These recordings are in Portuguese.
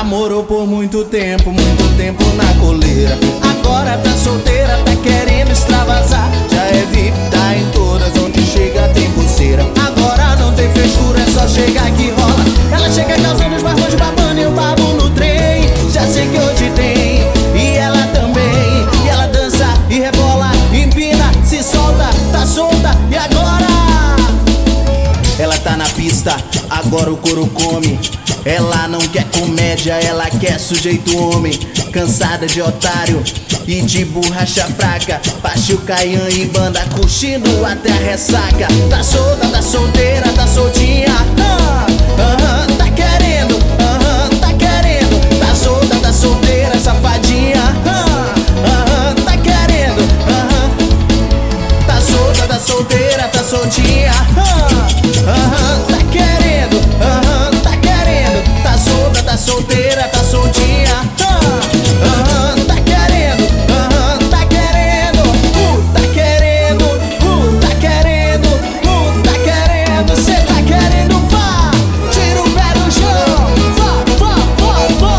Namorou por muito tempo na coleira. Agora tá solteira, tá querendo extravasar. Já é VIP, tá em todas, onde chega tem pulseira. Agora não tem frescura, é só chegar que rola. Ela chega causando os barbões, babando e eu babo no trem. Já sei que hoje tem, e ela também. E ela dança e rebola, empina, se solta, tá solta, e agora? Ela tá na pista, agora o couro come. Ela não quer comédia, ela quer sujeito homem. Cansada de otário e de borracha fraca. Baixo Caian e banda curtindo até a ressaca. Tá solta, tá solteira, tá soltinha. Tá querendo, tá querendo. Tá solta, tá solteira, safadinha. Tá querendo, tá solta, tá solteira, tá soltinha. Tá querendo, tá querendo. Tá solta, tá solteira, tá soltinha. Tá querendo, tá querendo. Tá querendo, tá querendo. Tá querendo, cê tá querendo, vá. Tira o pé do chão, vá.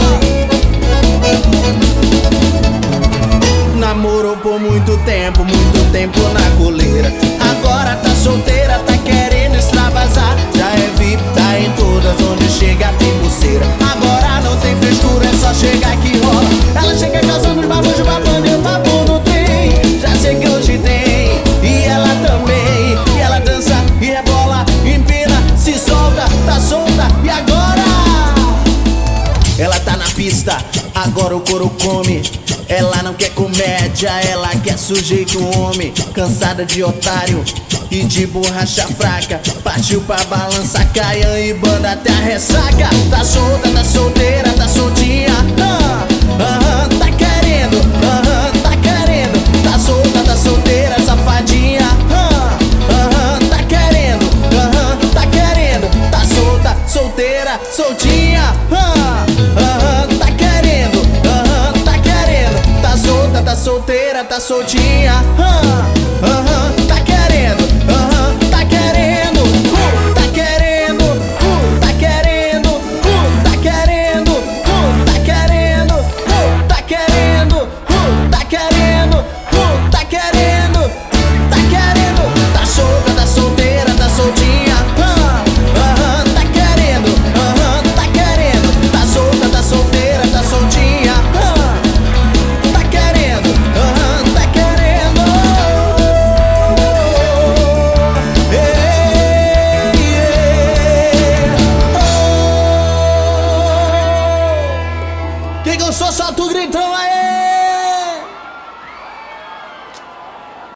Namorou por muito tempo na coleira. Agora tá solteira, tá querendo extravasar. Já é VIP, tá em todas, onde chega tem pulseira. Agora não tem frescura, é só chegar que rola. Ela chega causando os babos, babando e eu babo no trem. Já sei que hoje tem, e ela também. E ela dança e rebola, empina, se solta, tá solta, e agora? Ela tá na pista, agora o couro come. Ela não quer comédia, ela quer sujeito homem. Cansada de otário e de borracha fraca. Partiu pra balança, Caian e banda até a ressaca. Tá solta, tá solteira, tá soltinha. Tá querendo, tá querendo. Tá solta, tá solteira, safadinha. Tá querendo, tá querendo. Tá solta, solteira, soltinha. Tá querendo, tá querendo. Tá solta, tá solteira, tá soltinha. Tá querendo, tá querendo. Tá querendo, tá querendo. Tá querendo, tá querendo. Tá querendo, tá querendo. Tá querendo, tá querendo. Tá solta, tá solteira, tá soltinha. Tá querendo, tá querendo. Tá solta, tá solteira, tá soltinha. Tá querendo, tá querendo. Quem gostou, solta o gritão aí.